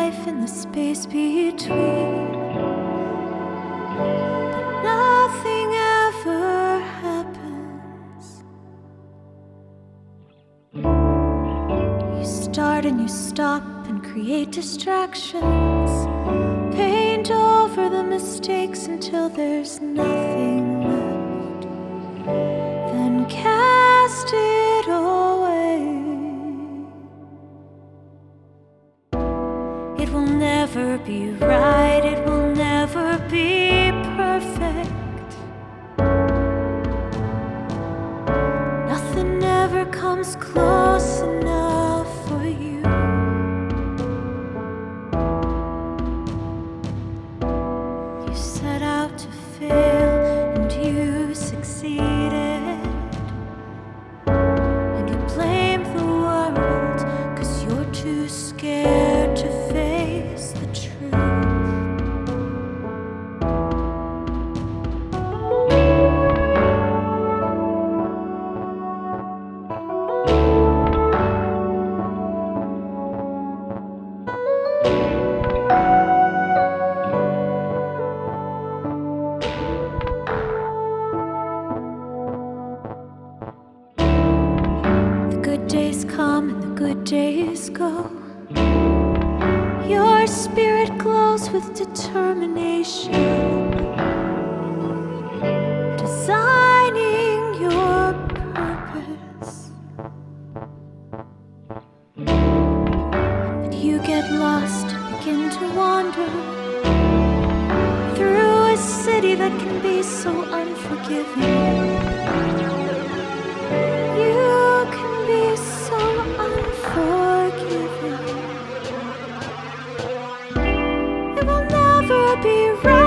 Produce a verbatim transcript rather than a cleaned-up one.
life in the space between, but nothing ever happens. You start and you stop and create distractions, paint over the mistakes until there's nothing left, then cast it away. It will never be right, it will never be perfect. Nothing ever comes close enough for you. You set out to fail and you succeeded, and you blame the world 'cause you're too scared to face the truth. The good days come and the good days go. Your spirit glows with determination, designing your purpose. But you get lost and begin to wander through a city that can be so unforgiving. You can be so unforgiving. It will never be right.